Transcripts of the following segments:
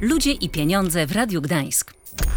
Ludzie i pieniądze w Radiu Gdańsk.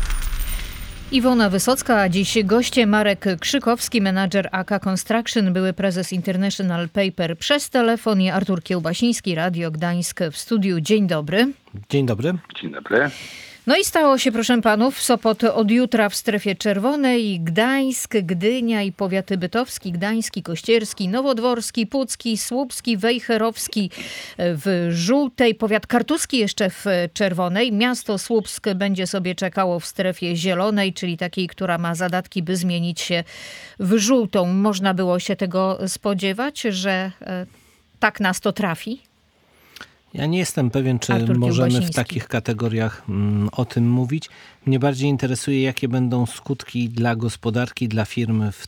Iwona Wysocka, a dziś goście Marek Krzykowski, menadżer AK Construction, były prezes International Paper przez telefon i Artur Kiełbasiński, Radio Gdańsk w studiu. Dzień dobry. Dzień dobry. Dzień dobry. No i stało się, proszę panów, Sopot od jutra w strefie czerwonej, Gdańsk, Gdynia i powiaty bytowski, gdański, kościerski, nowodworski, pucki, słupski, wejherowski w żółtej, powiat kartuski jeszcze w czerwonej. Miasto Słupsk będzie sobie czekało w strefie zielonej, czyli takiej, która ma zadatki, by zmienić się w żółtą. Można było się tego spodziewać, że tak nas to trafi? Ja nie jestem pewien, czy Artur możemy w takich kategoriach o tym mówić. Mnie bardziej interesuje, jakie będą skutki dla gospodarki, dla firm w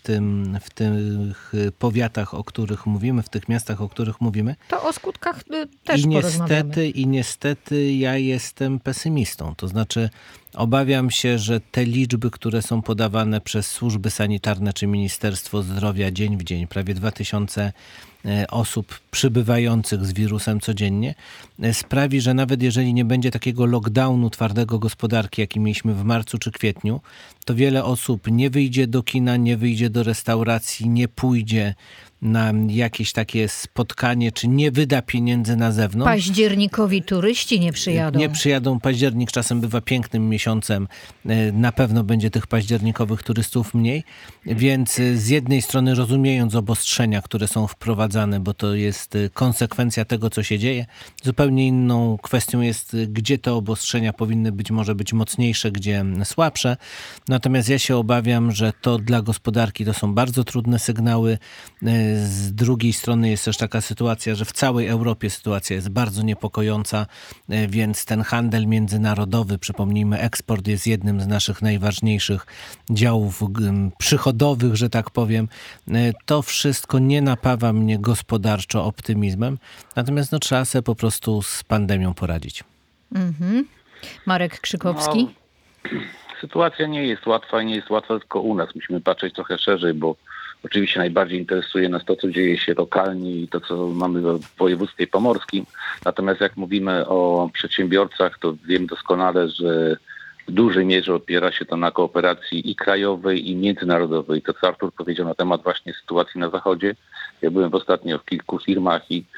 tych powiatach, o których mówimy, w tych miastach, o których mówimy. To o skutkach też porozmawiamy. I niestety ja jestem pesymistą. To znaczy obawiam się, że te liczby, które są podawane przez służby sanitarne czy Ministerstwo Zdrowia dzień w dzień, prawie 2000 osób przybywających z wirusem codziennie, sprawi, że nawet jeżeli nie będzie takiego lockdownu twardego gospodarki, jaki mieliśmy w marcu czy kwietniu, to wiele osób nie wyjdzie do kina, nie wyjdzie do restauracji, nie pójdzie na jakieś takie spotkanie, czy nie wyda pieniędzy na zewnątrz. Październikowi turyści nie przyjadą. Nie przyjadą. Październik czasem bywa pięknym miesiącem. Na pewno będzie tych październikowych turystów mniej. Więc z jednej strony rozumiejąc obostrzenia, które są wprowadzane, bo to jest konsekwencja tego, co się dzieje. Zupełnie inną kwestią jest, gdzie te obostrzenia powinny być, może być mocniejsze, gdzie słabsze. Natomiast ja się obawiam, że to dla gospodarki to są bardzo trudne sygnały. Z drugiej strony jest też taka sytuacja, że w całej Europie sytuacja jest bardzo niepokojąca, więc ten handel międzynarodowy, przypomnijmy, eksport jest jednym z naszych najważniejszych działów przychodowych, że tak powiem. To wszystko nie napawa mnie gospodarczo optymizmem, natomiast trzeba sobie po prostu z pandemią poradzić. Marek Krzykowski. Sytuacja nie jest łatwa tylko u nas. Musimy patrzeć trochę szerzej, bo oczywiście najbardziej interesuje nas to, co dzieje się lokalnie i to, co mamy w województwie pomorskim. Natomiast jak mówimy o przedsiębiorcach, to wiemy doskonale, że w dużej mierze opiera się to na kooperacji i krajowej, i międzynarodowej. To, co Artur powiedział na temat właśnie sytuacji na Zachodzie. Ja byłem ostatnio w kilku firmach i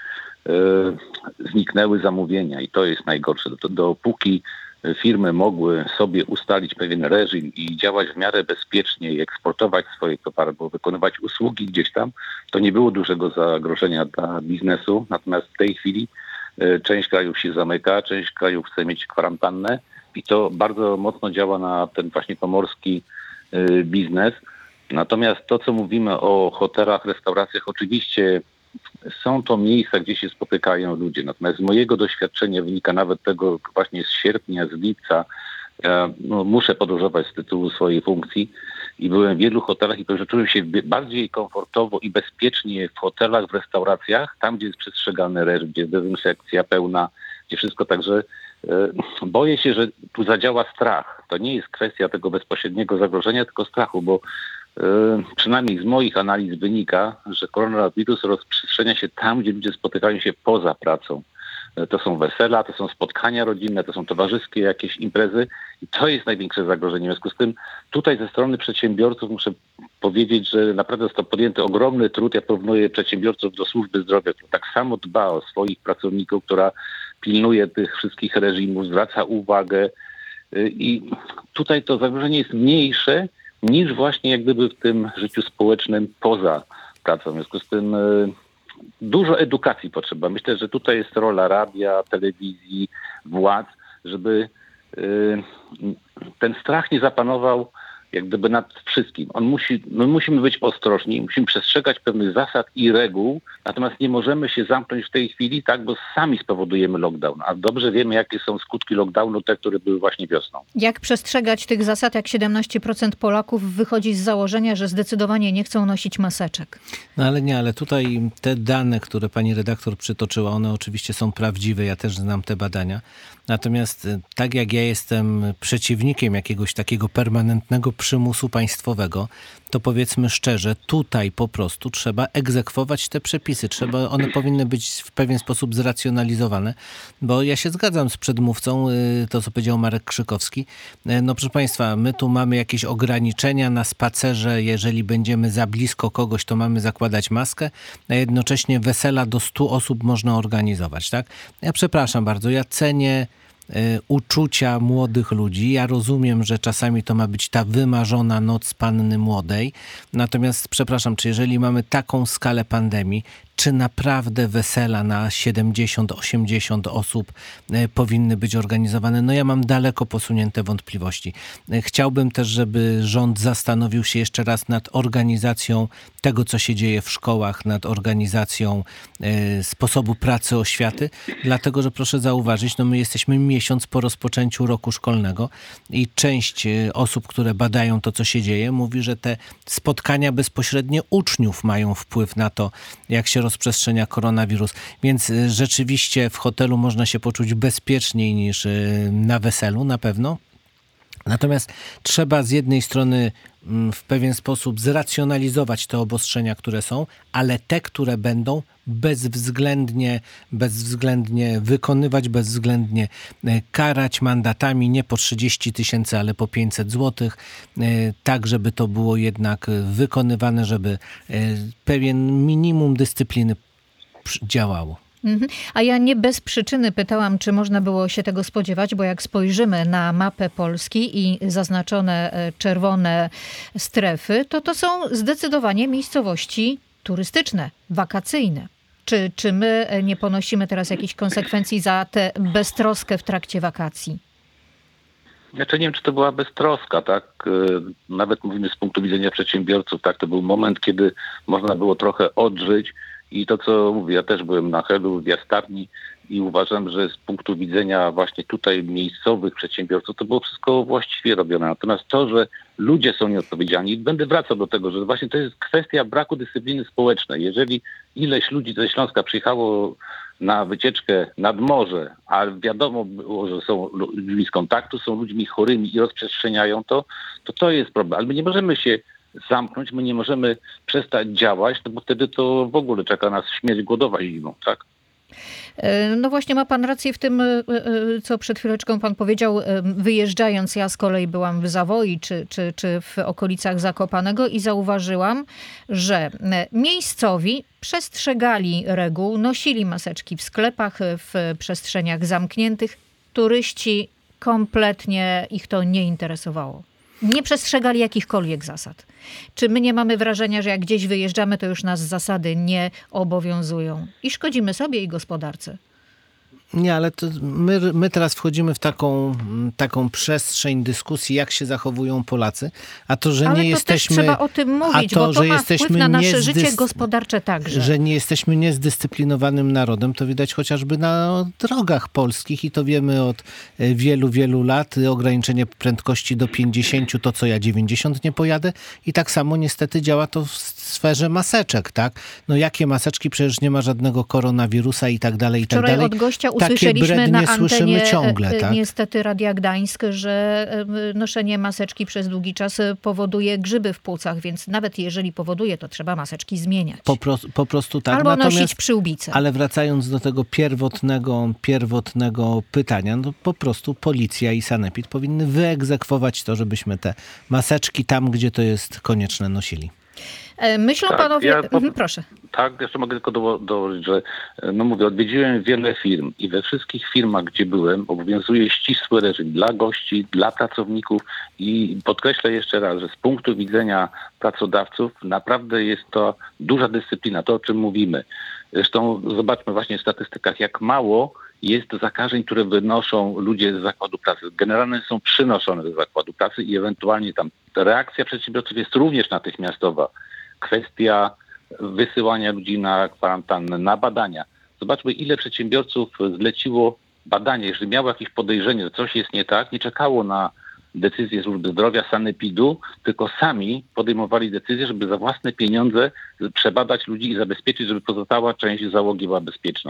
zniknęły zamówienia i to jest najgorsze. Dopóki firmy mogły sobie ustalić pewien reżim i działać w miarę bezpiecznie i eksportować swoje towary, bo wykonywać usługi gdzieś tam, to nie było dużego zagrożenia dla biznesu. Natomiast w tej chwili część krajów się zamyka, część krajów chce mieć kwarantannę i to bardzo mocno działa na ten właśnie pomorski biznes. Natomiast to, co mówimy o hotelach, restauracjach, oczywiście są to miejsca, gdzie się spotykają ludzie. Natomiast z mojego doświadczenia wynika nawet tego właśnie z sierpnia, z lipca. Ja muszę podróżować z tytułu swojej funkcji i byłem w wielu hotelach i to, że czułem się bardziej komfortowo i bezpiecznie w hotelach, w restauracjach, tam gdzie jest przestrzegany reżim, gdzie jest dezynfekcja pełna, gdzie wszystko. Także boję się, że tu zadziała strach. To nie jest kwestia tego bezpośredniego zagrożenia, tylko strachu, bo przynajmniej z moich analiz wynika, że koronawirus rozprzestrzenia się tam, gdzie ludzie spotykają się poza pracą. To są wesela, to są spotkania rodzinne, to są towarzyskie jakieś imprezy i to jest największe zagrożenie. W związku z tym tutaj ze strony przedsiębiorców muszę powiedzieć, że naprawdę jest to podjęty ogromny trud. Ja porównuję przedsiębiorców do służby zdrowia, która tak samo dba o swoich pracowników, która pilnuje tych wszystkich reżimów, zwraca uwagę i tutaj to zagrożenie jest mniejsze niż właśnie jak gdyby w tym życiu społecznym poza pracą. W związku z tym dużo edukacji potrzeba. Myślę, że tutaj jest rola radia, telewizji, władz, żeby ten strach nie zapanował jak gdyby nad wszystkim. My musimy być ostrożni, musimy przestrzegać pewnych zasad i reguł, natomiast nie możemy się zamknąć w tej chwili, tak, bo sami spowodujemy lockdown. A dobrze wiemy, jakie są skutki lockdownu, te, które były właśnie wiosną. Jak przestrzegać tych zasad, jak 17% Polaków wychodzi z założenia, że zdecydowanie nie chcą nosić maseczek? Ale tutaj te dane, które pani redaktor przytoczyła, one oczywiście są prawdziwe, ja też znam te badania. Natomiast tak jak ja jestem przeciwnikiem jakiegoś takiego permanentnego przymusu państwowego, to powiedzmy szczerze, tutaj po prostu trzeba egzekwować te przepisy. One powinny być w pewien sposób zracjonalizowane, bo ja się zgadzam z przedmówcą, to co powiedział Marek Krzykowski. No proszę Państwa, my tu mamy jakieś ograniczenia na spacerze, jeżeli będziemy za blisko kogoś, to mamy zakładać maskę, a jednocześnie wesela do 100 osób można organizować, tak? Ja przepraszam bardzo, ja cenię uczucia młodych ludzi. Ja rozumiem, że czasami to ma być ta wymarzona noc panny młodej. Natomiast przepraszam, czy jeżeli mamy taką skalę pandemii, czy naprawdę wesela na 70-80 osób powinny być organizowane? No ja mam daleko posunięte wątpliwości. Chciałbym też, żeby rząd zastanowił się jeszcze raz nad organizacją tego, co się dzieje w szkołach, nad organizacją sposobu pracy oświaty, dlatego, że proszę zauważyć, no my jesteśmy miesiąc po rozpoczęciu roku szkolnego i część osób, które badają to, co się dzieje, mówi, że te spotkania bezpośrednie uczniów mają wpływ na to, jak się rozprzestrzenia koronawirus. Więc rzeczywiście w hotelu można się poczuć bezpieczniej niż na weselu, na pewno. Natomiast trzeba z jednej strony w pewien sposób zracjonalizować te obostrzenia, które są, ale te, które będą bezwzględnie wykonywać, bezwzględnie karać mandatami nie po 30 000, ale po 500 zł, tak żeby to było jednak wykonywane, żeby pewien minimum dyscypliny działało. A ja nie bez przyczyny pytałam, czy można było się tego spodziewać, bo jak spojrzymy na mapę Polski i zaznaczone czerwone strefy, to są zdecydowanie miejscowości turystyczne, wakacyjne. Czy my nie ponosimy teraz jakichś konsekwencji za tę beztroskę w trakcie wakacji? Znaczy nie wiem, czy to była beztroska, tak? Nawet mówimy z punktu widzenia przedsiębiorców, tak? To był moment, kiedy można było trochę odżyć. I to, co mówię, ja też byłem na Helu w Jastarni i uważam, że z punktu widzenia właśnie tutaj miejscowych przedsiębiorców to było wszystko właściwie robione. Natomiast to, że ludzie są nieodpowiedzialni, będę wracał do tego, że właśnie to jest kwestia braku dyscypliny społecznej. Jeżeli ileś ludzi ze Śląska przyjechało na wycieczkę nad morze, a wiadomo było, że są ludźmi z kontaktu, są ludźmi chorymi i rozprzestrzeniają to jest problem. Ale my nie możemy się zamknąć, my nie możemy przestać działać, no bo wtedy to w ogóle czeka nas śmierć głodowa zimą, tak? No właśnie ma pan rację w tym, co przed chwileczką pan powiedział, wyjeżdżając. Ja z kolei byłam w Zawoi czy w okolicach Zakopanego i zauważyłam, że miejscowi przestrzegali reguł, nosili maseczki w sklepach, w przestrzeniach zamkniętych. Turyści kompletnie ich to nie interesowało. Nie przestrzegali jakichkolwiek zasad. Czy my nie mamy wrażenia, że jak gdzieś wyjeżdżamy, to już nas zasady nie obowiązują i szkodzimy sobie i gospodarce? Nie, ale to my teraz wchodzimy w taką przestrzeń dyskusji, jak się zachowują Polacy, a to, że ale nie to jesteśmy... też trzeba o tym mówić, bo to ma wpływ na nasze życie gospodarcze także. Że nie jesteśmy niezdyscyplinowanym narodem, to widać chociażby na drogach polskich i to wiemy od wielu, wielu lat. Ograniczenie prędkości do 50, to co ja 90 nie pojadę i tak samo niestety działa to w sferze maseczek, tak? No jakie maseczki? Przecież nie ma żadnego koronawirusa i tak dalej, i tak dalej. Wczoraj od gościa usłyszeliśmy na antenie ciągle, tak? Niestety Radia Gdańsk, że noszenie maseczki przez długi czas powoduje grzyby w płucach, więc nawet jeżeli powoduje, to trzeba maseczki zmieniać. Po prostu tak. Albo nosić przyłbicę. Ale wracając do tego pierwotnego pytania, no po prostu policja i sanepid powinny wyegzekwować to, żebyśmy te maseczki tam, gdzie to jest konieczne, nosili. Myślą panowie... Proszę. Tak, jeszcze mogę tylko dołożyć, że no mówię, odwiedziłem wiele firm i we wszystkich firmach, gdzie byłem, obowiązuje ścisły reżim dla gości, dla pracowników i podkreślę jeszcze raz, że z punktu widzenia pracodawców naprawdę jest to duża dyscyplina, to o czym mówimy. Zresztą zobaczmy właśnie w statystykach, jak mało jest zakażeń, które wynoszą ludzie z zakładu pracy. Generalnie są przynoszone do zakładu pracy i ewentualnie tam reakcja przedsiębiorców jest również natychmiastowa. Kwestia wysyłania ludzi na kwarantannę, na badania. Zobaczmy, ile przedsiębiorców zleciło badanie. Jeżeli miało jakieś podejrzenie, że coś jest nie tak, nie czekało na decyzję służby zdrowia, sanepidu, tylko sami podejmowali decyzję, żeby za własne pieniądze przebadać ludzi i zabezpieczyć, żeby pozostała część załogi była bezpieczna.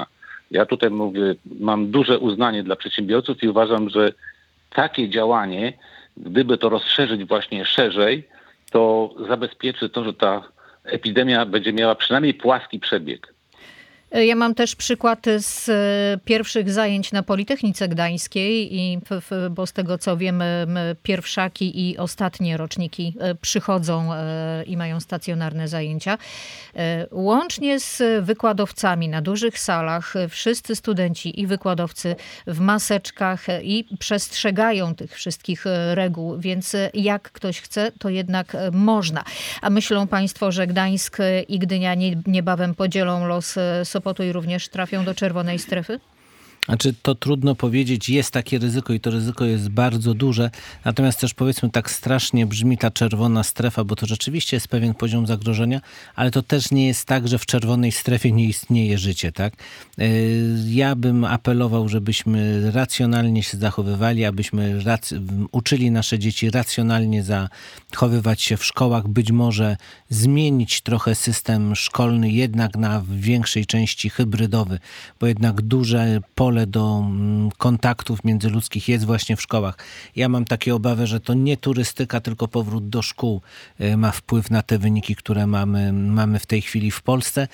Ja tutaj mówię, mam duże uznanie dla przedsiębiorców i uważam, że takie działanie, gdyby to rozszerzyć właśnie szerzej, to zabezpieczy to, że ta epidemia będzie miała przynajmniej płaski przebieg. Ja mam też przykład z pierwszych zajęć na Politechnice Gdańskiej, bo z tego co wiem, pierwszaki i ostatnie roczniki przychodzą i mają stacjonarne zajęcia. Łącznie z wykładowcami na dużych salach, wszyscy studenci i wykładowcy w maseczkach i przestrzegają tych wszystkich reguł, więc jak ktoś chce, to jednak można. A myślą państwo, że Gdańsk i Gdynia niebawem podzielą los Sopotu i również trafią do czerwonej strefy? Znaczy, to trudno powiedzieć, jest takie ryzyko i to ryzyko jest bardzo duże, natomiast też powiedzmy tak strasznie brzmi ta czerwona strefa, bo to rzeczywiście jest pewien poziom zagrożenia, ale to też nie jest tak, że w czerwonej strefie nie istnieje życie, tak? Ja bym apelował, żebyśmy racjonalnie się zachowywali, abyśmy uczyli nasze dzieci racjonalnie zachowywać się w szkołach, być może zmienić trochę system szkolny jednak na w większej części hybrydowy, bo jednak duże pole do kontaktów międzyludzkich jest właśnie w szkołach. Ja mam takie obawy, że to nie turystyka, tylko powrót do szkół ma wpływ na te wyniki, które mamy w tej chwili w Polsce.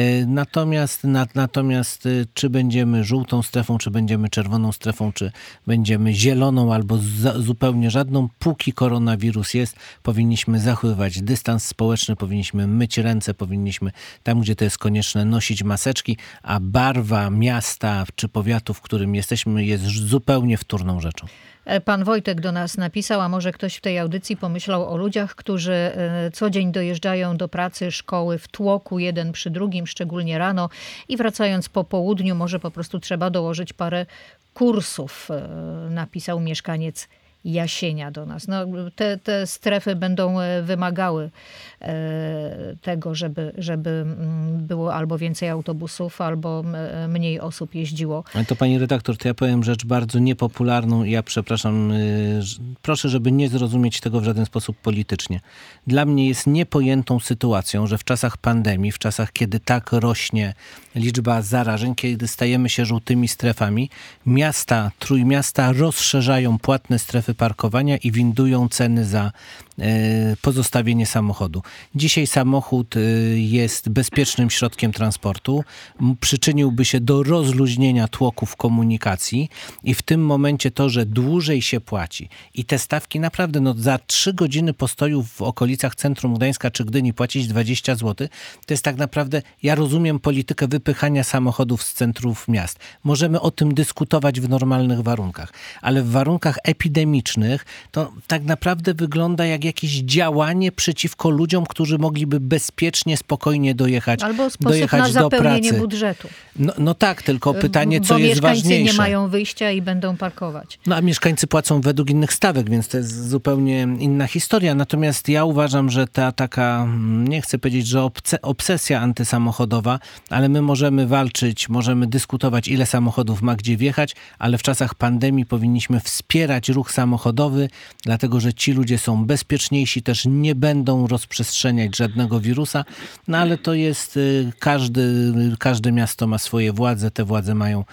Natomiast czy będziemy żółtą strefą, czy będziemy czerwoną strefą, czy będziemy zieloną albo zupełnie żadną, póki koronawirus jest, powinniśmy zachowywać dystans społeczny, powinniśmy myć ręce, powinniśmy tam, gdzie to jest konieczne, nosić maseczki, a barwa miasta czy powiatu, w którym jesteśmy, jest zupełnie wtórną rzeczą. Pan Wojtek do nas napisał, a może ktoś w tej audycji pomyślał o ludziach, którzy co dzień dojeżdżają do pracy, szkoły w tłoku, jeden przy drugim, szczególnie rano i wracając po południu, może po prostu trzeba dołożyć parę kursów, napisał mieszkaniec Jasienia do nas. No, te strefy będą wymagały tego, żeby było albo więcej autobusów, albo mniej osób jeździło. Ale to pani redaktor, to ja powiem rzecz bardzo niepopularną i ja przepraszam, proszę, żeby nie zrozumieć tego w żaden sposób politycznie. Dla mnie jest niepojętą sytuacją, że w czasach pandemii, w czasach, kiedy tak rośnie liczba zarażeń, kiedy stajemy się żółtymi strefami, trójmiasta rozszerzają płatne strefy parkowania i windują ceny za pozostawienie samochodu. Dzisiaj samochód jest bezpiecznym środkiem transportu, przyczyniłby się do rozluźnienia tłoków komunikacji i w tym momencie to, że dłużej się płaci i te stawki naprawdę za 3 godziny postoju w okolicach centrum Gdańska czy Gdyni płacić 20 zł, to jest tak naprawdę, ja rozumiem politykę wypychania samochodów z centrów miast. Możemy o tym dyskutować w normalnych warunkach, ale w warunkach epidemicznych to tak naprawdę wygląda jak jakieś działanie przeciwko ludziom, którzy mogliby bezpiecznie, spokojnie dojechać do pracy. Albo sposób na zapełnienie budżetu. No tak, tylko pytanie, co jest ważniejsze. Bo mieszkańcy nie mają wyjścia i będą parkować. No a mieszkańcy płacą według innych stawek, więc to jest zupełnie inna historia. Natomiast ja uważam, że ta taka, nie chcę powiedzieć, że obsesja antysamochodowa, ale my możemy walczyć, możemy dyskutować, ile samochodów ma gdzie wjechać, ale w czasach pandemii powinniśmy wspierać ruch samochodowy, dlatego że ci ludzie są bezpieczniejsi, też nie będą rozprzestrzeniać żadnego wirusa, no ale to jest, każde miasto ma swoje władze, te władze mają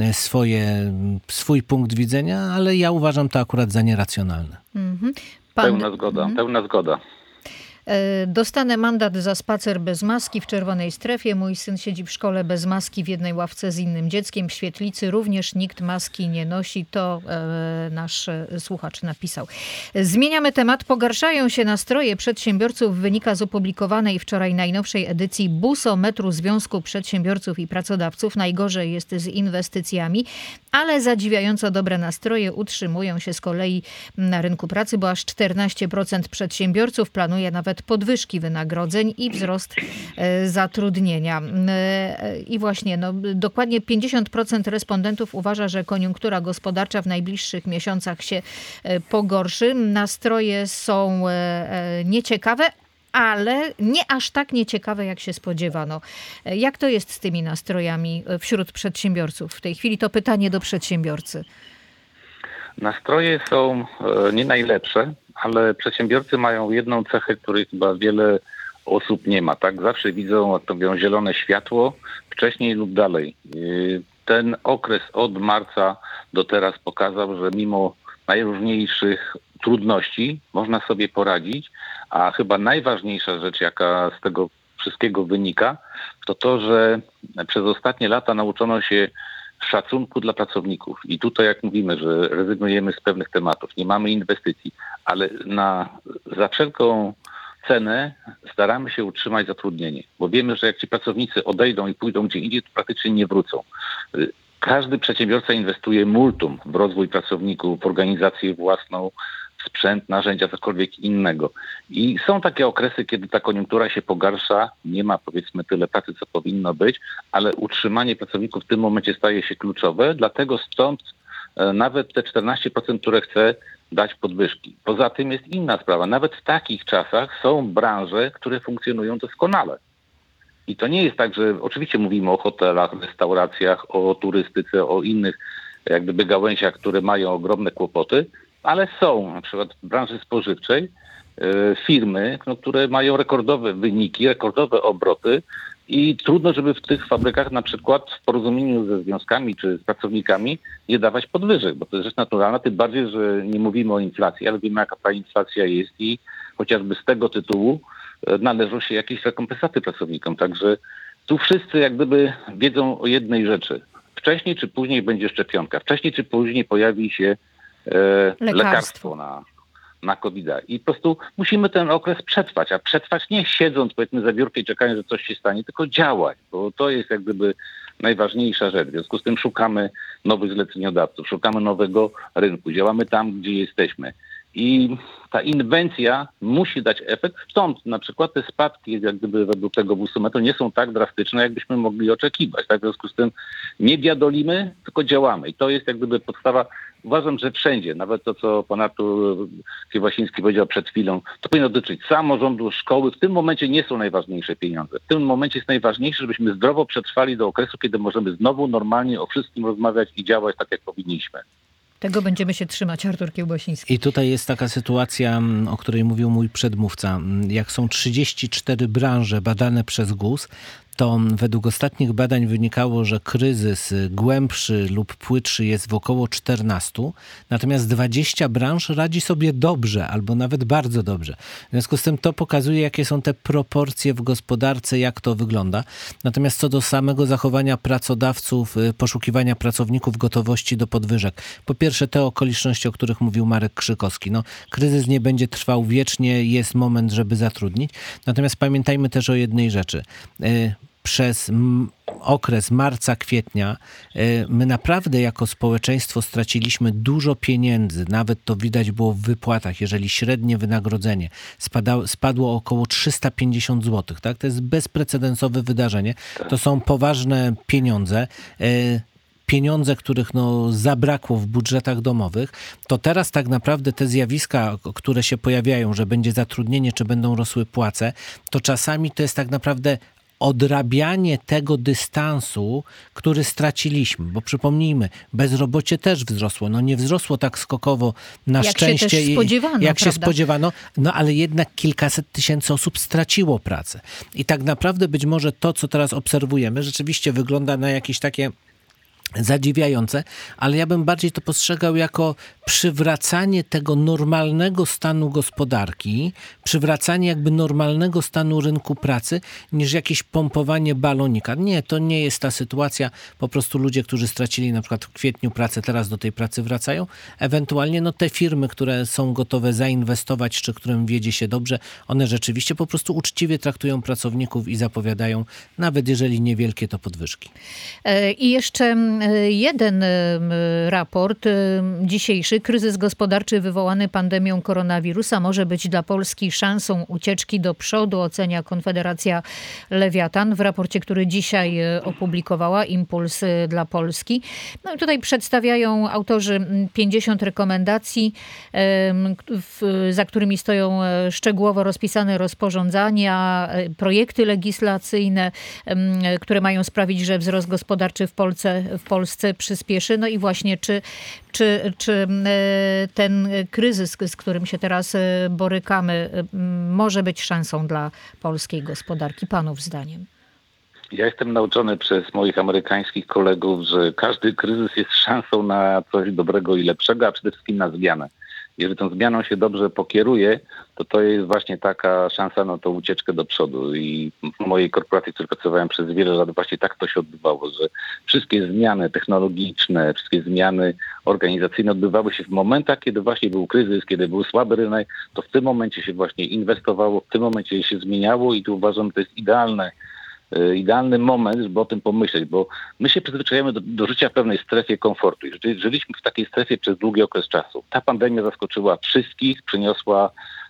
swój punkt widzenia, ale ja uważam to akurat za nieracjonalne. Pełna zgoda. Dostanę mandat za spacer bez maski w czerwonej strefie. Mój syn siedzi w szkole bez maski w jednej ławce z innym dzieckiem. W świetlicy również nikt maski nie nosi. To nasz słuchacz napisał. Zmieniamy temat. Pogarszają się nastroje przedsiębiorców. Wynika z opublikowanej wczoraj najnowszej edycji Busometru Związku Przedsiębiorców i Pracodawców. Najgorzej jest z inwestycjami, ale zadziwiająco dobre nastroje utrzymują się z kolei na rynku pracy, bo aż 14% przedsiębiorców planuje nawet podwyżki wynagrodzeń i wzrost zatrudnienia. I właśnie dokładnie 50% respondentów uważa, że koniunktura gospodarcza w najbliższych miesiącach się pogorszy. Nastroje są nieciekawe, ale nie aż tak nieciekawe, jak się spodziewano. Jak to jest z tymi nastrojami wśród przedsiębiorców? W tej chwili to pytanie do przedsiębiorcy. Nastroje są nie najlepsze, ale przedsiębiorcy mają jedną cechę, której chyba wiele osób nie ma. Tak? Zawsze widzą, jak to mówią, zielone światło, wcześniej lub dalej. ten okres od marca do teraz pokazał, że mimo najróżniejszych trudności można sobie poradzić, a chyba najważniejsza rzecz, jaka z tego wszystkiego wynika, to to, że przez ostatnie lata nauczono się szacunku dla pracowników. I tutaj jak mówimy, że rezygnujemy z pewnych tematów, nie mamy inwestycji, ale za wszelką cenę staramy się utrzymać zatrudnienie, bo wiemy, że jak ci pracownicy odejdą i pójdą gdzie indziej, to praktycznie nie wrócą. Każdy przedsiębiorca inwestuje multum w rozwój pracowników, w organizację własną, w sprzęt, narzędzia, cokolwiek innego. I są takie okresy, kiedy ta koniunktura się pogarsza, nie ma powiedzmy tyle pracy, co powinno być, ale utrzymanie pracowników w tym momencie staje się kluczowe, dlatego stąd nawet te 14%, które chce dać podwyżki. Poza tym jest inna sprawa. Nawet w takich czasach są branże, które funkcjonują doskonale. I to nie jest tak, że oczywiście mówimy o hotelach, restauracjach, o turystyce, o innych jak gdyby gałęziach, które mają ogromne kłopoty, ale są na przykład w branży spożywczej firmy, które mają rekordowe wyniki, rekordowe obroty i trudno, żeby w tych fabrykach na przykład w porozumieniu ze związkami czy z pracownikami nie dawać podwyżek, bo to jest rzecz naturalna, tym bardziej, że nie mówimy o inflacji, ale wiemy, jaka ta inflacja jest i chociażby z tego tytułu należą się jakieś rekompensaty pracownikom. Także tu wszyscy jak gdyby wiedzą o jednej rzeczy. Wcześniej czy później będzie szczepionka. Wcześniej czy później pojawi się lekarstwo na COVID-a. I po prostu musimy ten okres przetrwać, a przetrwać nie siedząc powiedzmy za biurkiem i czekając, że coś się stanie, tylko działać, bo to jest jak gdyby najważniejsza rzecz. W związku z tym szukamy nowych zleceniodawców, szukamy nowego rynku, działamy tam, gdzie jesteśmy. I ta inwencja musi dać efekt, stąd na przykład te spadki jak gdyby według tego WUSU-MET nie są tak drastyczne, jakbyśmy mogli oczekiwać. Tak? W związku z tym nie biadolimy, tylko działamy. I to jest jak gdyby podstawa. Uważam, że wszędzie, nawet to, co pan Artur Kiewasiński powiedział przed chwilą, to powinno dotyczyć samorządu, szkoły. W tym momencie nie są najważniejsze pieniądze. W tym momencie jest najważniejsze, żebyśmy zdrowo przetrwali do okresu, kiedy możemy znowu normalnie o wszystkim rozmawiać i działać tak, jak powinniśmy. Tego będziemy się trzymać, Artur Kiełbasiński. I tutaj jest taka sytuacja, o której mówił mój przedmówca. Jak są 34 branże badane przez GUS, to według ostatnich badań wynikało, że kryzys głębszy lub płytszy jest w około 14, natomiast 20 branż radzi sobie dobrze albo nawet bardzo dobrze. W związku z tym to pokazuje, jakie są te proporcje w gospodarce, jak to wygląda. Natomiast co do samego zachowania pracodawców, poszukiwania pracowników, gotowości do podwyżek. Po pierwsze te okoliczności, o których mówił Marek Krzykowski. Kryzys nie będzie trwał wiecznie, jest moment, żeby zatrudnić. Natomiast pamiętajmy też o jednej rzeczy. Przez okres marca, kwietnia my naprawdę jako społeczeństwo straciliśmy dużo pieniędzy. Nawet to widać było w wypłatach. Jeżeli średnie wynagrodzenie spadło około 350 zł, tak? To jest bezprecedensowe wydarzenie. To są poważne pieniądze. Pieniądze, których zabrakło w budżetach domowych, to teraz tak naprawdę te zjawiska, które się pojawiają, że będzie zatrudnienie, czy będą rosły płace, to czasami to jest tak naprawdę odrabianie tego dystansu, który straciliśmy. Bo przypomnijmy, bezrobocie też wzrosło. Nie wzrosło tak skokowo na szczęście, jak się spodziewano, ale jednak kilkaset tysięcy osób straciło pracę. I tak naprawdę być może to, co teraz obserwujemy, rzeczywiście wygląda na jakieś takie zadziwiające, ale ja bym bardziej to postrzegał jako przywracanie tego normalnego stanu gospodarki, przywracanie jakby normalnego stanu rynku pracy, niż jakieś pompowanie balonika. Nie, to nie jest ta sytuacja. Po prostu ludzie, którzy stracili na przykład w kwietniu pracę, teraz do tej pracy wracają. Ewentualnie te firmy, które są gotowe zainwestować, czy którym wiedzie się dobrze, one rzeczywiście po prostu uczciwie traktują pracowników i zapowiadają, nawet jeżeli niewielkie, to podwyżki. I jeszcze jeden raport dzisiejszy. Kryzys gospodarczy wywołany pandemią koronawirusa może być dla Polski szansą ucieczki do przodu, ocenia Konfederacja Lewiatan w raporcie, który dzisiaj opublikowała Impuls dla Polski. I tutaj przedstawiają autorzy 50 rekomendacji, za którymi stoją szczegółowo rozpisane rozporządzenia, projekty legislacyjne, które mają sprawić, że wzrost gospodarczy w Polsce przyspieszy. I właśnie czy ten kryzys, z którym się teraz borykamy, może być szansą dla polskiej gospodarki, panów zdaniem? Ja jestem nauczony przez moich amerykańskich kolegów, że każdy kryzys jest szansą na coś dobrego i lepszego, a przede wszystkim na zmianę. Jeżeli tą zmianą się dobrze pokieruje, to jest właśnie taka szansa na tą ucieczkę do przodu. I w mojej korporacji, w której pracowałem przez wiele lat, właśnie tak to się odbywało, że wszystkie zmiany technologiczne, wszystkie zmiany organizacyjne odbywały się w momentach, kiedy właśnie był kryzys, kiedy był słaby rynek, to w tym momencie się właśnie inwestowało, w tym momencie się zmieniało i tu uważam, że to jest idealny moment, żeby o tym pomyśleć, bo my się przyzwyczajamy do życia w pewnej strefie komfortu. I żyliśmy w takiej strefie przez długi okres czasu. Ta pandemia zaskoczyła wszystkich, przyniosła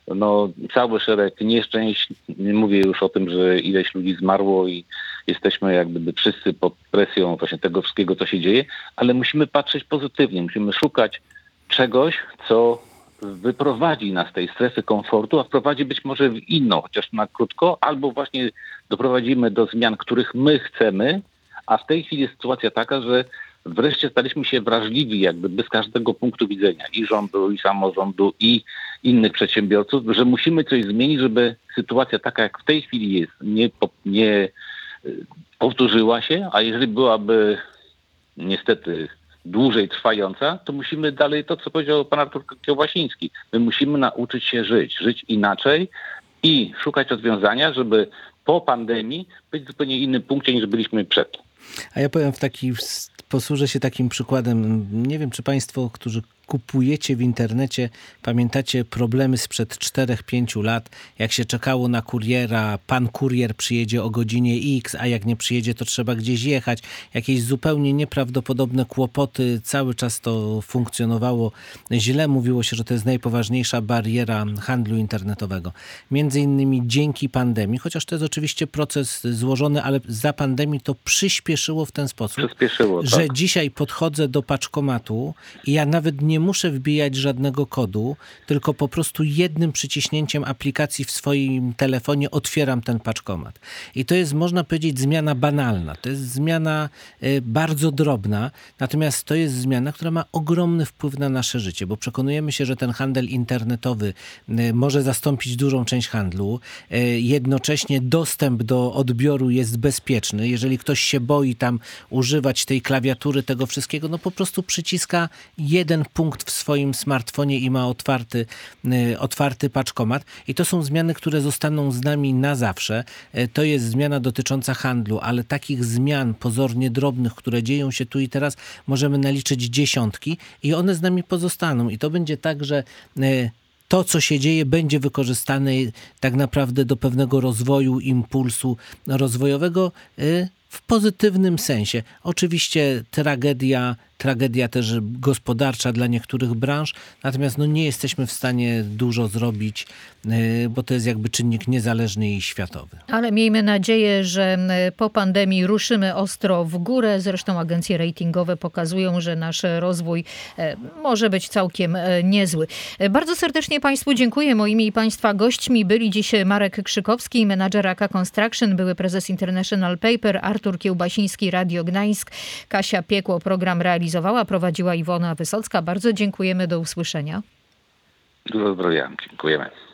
cały szereg nieszczęść. Nie mówię już o tym, że ileś ludzi zmarło i jesteśmy jak gdyby wszyscy pod presją właśnie tego wszystkiego, co się dzieje, ale musimy patrzeć pozytywnie, musimy szukać czegoś, co wyprowadzi nas z tej strefy komfortu, a wprowadzi być może w inną, chociaż na krótko, albo właśnie doprowadzimy do zmian, których my chcemy, a w tej chwili jest sytuacja taka, że wreszcie staliśmy się wrażliwi jak gdyby z każdego punktu widzenia i rządu, i samorządu, i innych przedsiębiorców, że musimy coś zmienić, żeby sytuacja taka, jak w tej chwili jest, nie powtórzyła się, a jeżeli byłaby niestety dłużej trwająca, to musimy dalej to, co powiedział pan Artur Kiełbasiński. My musimy nauczyć się żyć inaczej i szukać rozwiązania, żeby po pandemii być w zupełnie innym punkcie niż byliśmy przed. A ja powiem posłużę się takim przykładem. Nie wiem, czy państwo, którzy kupujecie w internecie, pamiętacie problemy sprzed 4-5 lat, jak się czekało na kuriera, pan kurier przyjedzie o godzinie X, a jak nie przyjedzie, to trzeba gdzieś jechać. Jakieś zupełnie nieprawdopodobne kłopoty, cały czas to funkcjonowało źle. Mówiło się, że to jest najpoważniejsza bariera handlu internetowego. Między innymi dzięki pandemii, chociaż to jest oczywiście proces złożony, ale za pandemii to przyspieszyło w ten sposób, że dzisiaj podchodzę do paczkomatu i ja nawet nie muszę wbijać żadnego kodu, tylko po prostu jednym przyciśnięciem aplikacji w swoim telefonie otwieram ten paczkomat. I to jest, można powiedzieć, zmiana banalna. To jest zmiana bardzo drobna, natomiast to jest zmiana, która ma ogromny wpływ na nasze życie, bo przekonujemy się, że ten handel internetowy może zastąpić dużą część handlu. Jednocześnie dostęp do odbioru jest bezpieczny. Jeżeli ktoś się boi tam używać tej klawiatury, tego wszystkiego, no po prostu przyciska jeden punkt w swoim smartfonie i ma otwarty paczkomat. I to są zmiany, które zostaną z nami na zawsze. To jest zmiana dotycząca handlu, ale takich zmian pozornie drobnych, które dzieją się tu i teraz, możemy naliczyć dziesiątki i one z nami pozostaną. I to będzie tak, że to, co się dzieje, będzie wykorzystane tak naprawdę do pewnego rozwoju, impulsu rozwojowego w pozytywnym sensie. Oczywiście tragedia też gospodarcza dla niektórych branż, natomiast nie jesteśmy w stanie dużo zrobić, bo to jest jakby czynnik niezależny i światowy. Ale miejmy nadzieję, że po pandemii ruszymy ostro w górę. Zresztą agencje ratingowe pokazują, że nasz rozwój może być całkiem niezły. Bardzo serdecznie Państwu dziękuję. Moimi i Państwa gośćmi byli dziś Marek Krzykowski, menadżer AK Construction, były prezes International Paper, Artur Kiełbasiński, Radio Gdańsk, Kasia Piekło program realizowała, prowadziła Iwona Wysocka. Bardzo dziękujemy, do usłyszenia. Dużo zdrowia, dziękujemy.